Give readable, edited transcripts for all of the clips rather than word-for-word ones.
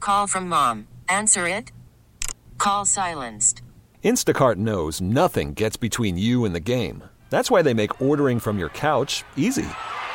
Call from mom. Answer it. Call silenced. Instacart knows nothing gets between you and the game. That's why they make ordering from your couch easy.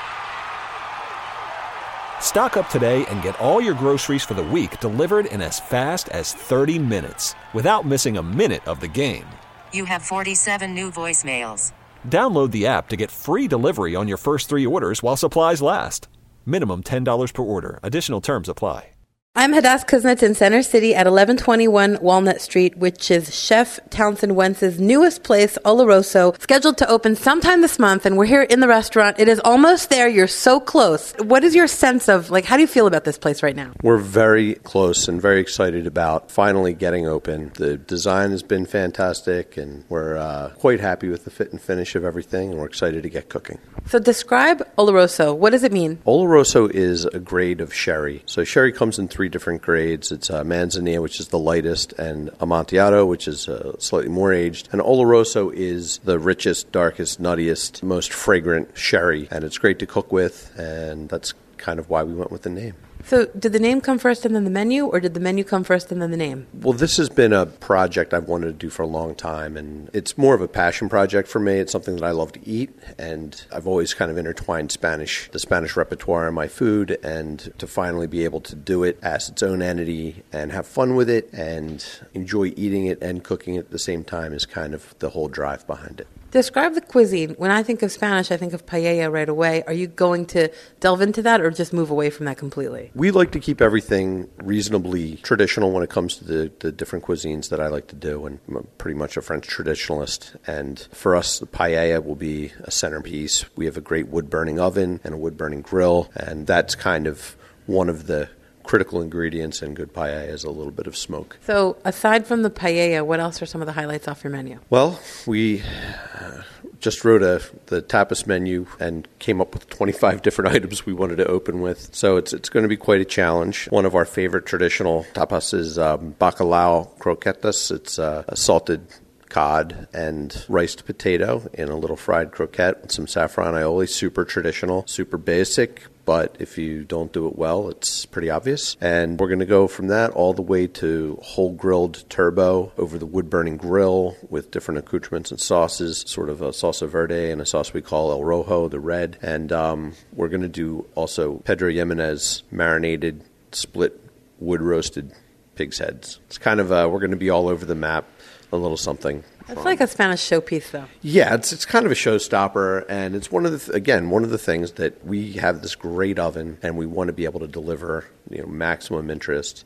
Stock up today and get all your groceries for the week delivered in as fast as 30 minutes without missing a minute of the game. You have 47 new voicemails. Download the app to get free delivery on your first 3 orders while supplies last. Minimum $10 per order. Additional terms apply. I'm Hadass Kuznets in Center City at 1121 Walnut Street, which is Chef Townsend Wentz's newest place, Oloroso, scheduled to open sometime this month, and we're here in the restaurant. It is almost there. You're so close. What is your sense of, how do you feel about this place right now? We're very close and very excited about finally getting open. The design has been fantastic, and we're quite happy with the fit and finish of everything, and we're excited to get cooking. So describe Oloroso. What does it mean? Oloroso is a grade of sherry. So sherry comes in 3 different grades. It's Manzanilla, which is the lightest, and Amontillado, which is slightly more aged. And Oloroso is the richest, darkest, nuttiest, most fragrant sherry, and it's great to cook with, and that's kind of why we went with the name. So did the name come first and then the menu, or did the menu come first and then the name? Well, this has been a project I've wanted to do for a long time, and it's more of a passion project for me. It's something that I love to eat, and I've always kind of intertwined the Spanish repertoire in my food, and to finally be able to do it as its own entity and have fun with it and enjoy eating it and cooking it at the same time is kind of the whole drive behind it. Describe the cuisine. When I think of Spanish, I think of paella right away. Are you going to delve into that or just move away from that completely? We like to keep everything reasonably traditional when it comes to the different cuisines that I like to do, and I'm pretty much a French traditionalist. And for us, the paella will be a centerpiece. We have a great wood-burning oven and a wood-burning grill, and that's kind of one of the critical ingredients in good paella is a little bit of smoke. So aside from the paella, what else are some of the highlights off your menu? Well, we just wrote the tapas menu and came up with 25 different items we wanted to open with. So it's going to be quite a challenge. One of our favorite traditional tapas is bacalao croquetas. It's a salted cod and riced potato in a little fried croquette with some saffron aioli. Super traditional, super basic, but if you don't do it well, it's pretty obvious. And we're going to go from that all the way to whole grilled turbo over the wood-burning grill with different accoutrements and sauces, sort of a salsa verde and a sauce we call El Rojo, the red. And we're going to do also Pedro Jimenez marinated, split, wood-roasted pig's heads. It's kind of, we're going to be all over the map. A little something. It's like a Spanish showpiece, though. Yeah, it's kind of a showstopper, and it's one of the things that we have this great oven, and we want to be able to deliver maximum interest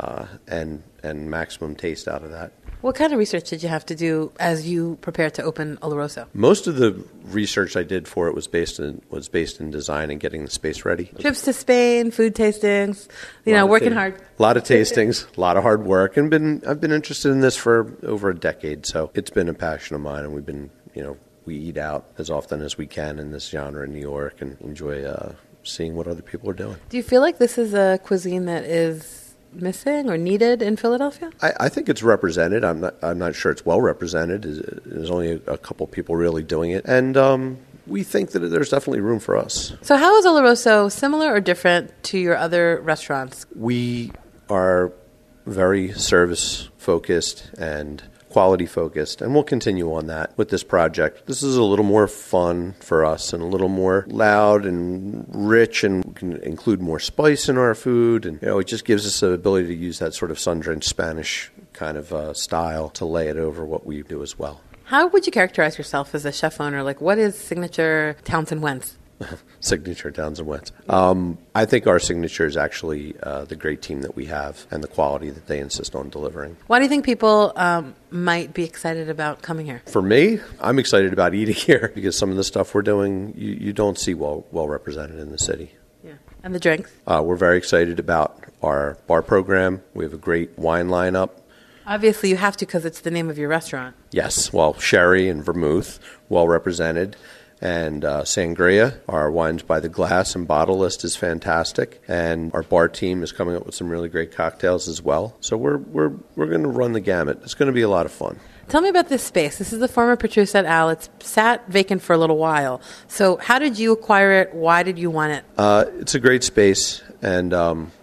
and maximum taste out of that. What kind of research did you have to do as you prepared to open Oloroso? Most of the research I did for it was based in design and getting the space ready. Trips to Spain, food tastings, working hard. A lot of tastings, a lot of hard work, and I've been interested in this for over a decade, so it's been a passion of mine, and we've been, we eat out as often as we can in this genre in New York and enjoy seeing what other people are doing. Do you feel like this is a cuisine that is missing or needed in Philadelphia? I think it's represented. I'm not sure it's well represented. There's only a couple people really doing it, and we think that there's definitely room for us. So how is Oloroso similar or different to your other restaurants? We are very service focused and quality focused, and we'll continue on that with this project. This is a little more fun for us and a little more loud and rich, and we can include more spice in our food, and it just gives us the ability to use that sort of sun-drenched Spanish kind of style to lay it over what we do as well. How would you characterize yourself as a chef owner? What is signature Townsend Wentz? Signature Townsend Wentz. I think our signature is actually the great team that we have and the quality that they insist on delivering. Why do you think people might be excited about coming here? For me, I'm excited about eating here because some of the stuff we're doing you don't see well represented in the city. Yeah, and the drinks? We're very excited about our bar program. We have a great wine lineup. Obviously, you have to because it's the name of your restaurant. Yes, sherry and vermouth, well represented. And sangria, our wines by the glass and bottle list is fantastic. And our bar team is coming up with some really great cocktails as well. So we're going to run the gamut. It's going to be a lot of fun. Tell me about this space. This is the former Petrus et al. It's sat vacant for a little while. So how did you acquire it? Why did you want it? It's a great space, and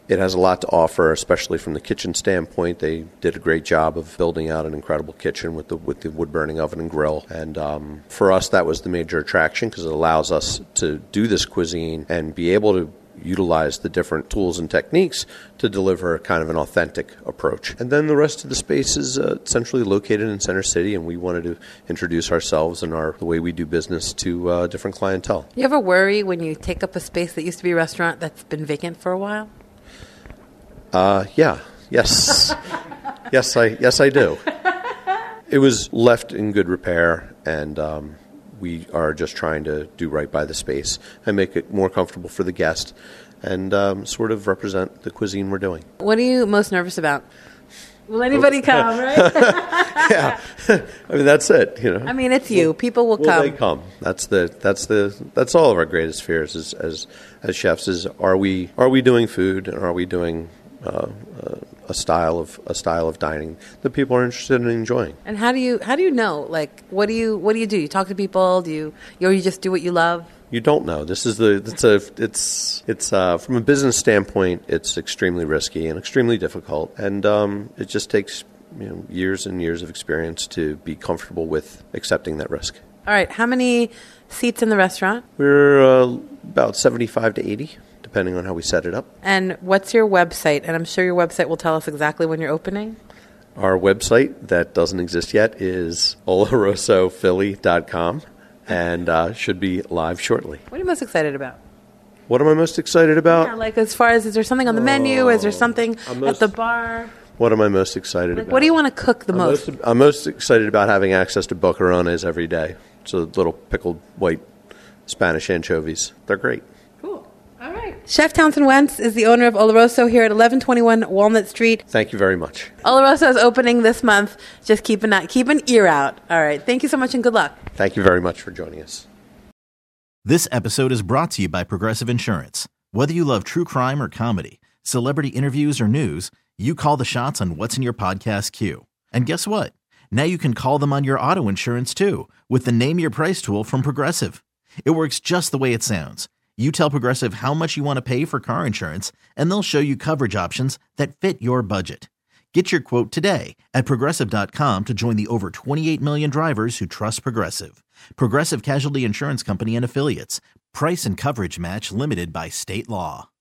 It has a lot to offer, especially from the kitchen standpoint. They did a great job of building out an incredible kitchen with the wood-burning oven and grill. And for us, that was the major attraction because it allows us to do this cuisine and be able to utilize the different tools and techniques to deliver kind of an authentic approach. And then the rest of the space is centrally located in Center City, and we wanted to introduce ourselves and the way we do business to different clientele. You ever worry when you take up a space that used to be a restaurant that's been vacant for a while? Yes, I do. It was left in good repair, and we are just trying to do right by the space and make it more comfortable for the guest and sort of represent the cuisine we're doing. What are you most nervous about? Will anybody come, right? Yeah, I mean that's it. I mean it's you. People will come. They come. That's all of our greatest fears as chefs is are we doing food and are we doing a style of dining that people are interested in enjoying. And how do you know? Like, what do you do? You talk to people? Or you just do what you love? You don't know. This is it's from a business standpoint, it's extremely risky and extremely difficult, and it just takes years and years of experience to be comfortable with accepting that risk. All right, how many seats in the restaurant? We're about 75 to 80. Depending on how we set it up. And what's your website? And I'm sure your website will tell us exactly when you're opening. Our website that doesn't exist yet is OlorosoPhilly.com and should be live shortly. What are you most excited about? What am I most excited about? Yeah, like as far as, is there something on the menu? Is there something at the bar? What am I most excited about? What do you want to cook the most? I'm most excited about having access to boquerones every day. So little pickled white Spanish anchovies. They're great. Chef Townsend Wentz is the owner of Oloroso here at 1121 Walnut Street. Thank you very much. Oloroso is opening this month. Just keep an ear out. All right. Thank you so much and good luck. Thank you very much for joining us. This episode is brought to you by Progressive Insurance. Whether you love true crime or comedy, celebrity interviews or news, you call the shots on what's in your podcast queue. And guess what? Now you can call them on your auto insurance too with the Name Your Price tool from Progressive. It works just the way it sounds. You tell Progressive how much you want to pay for car insurance, and they'll show you coverage options that fit your budget. Get your quote today at Progressive.com to join the over 28 million drivers who trust Progressive. Progressive Casualty Insurance Company and Affiliates. Price and coverage match limited by state law.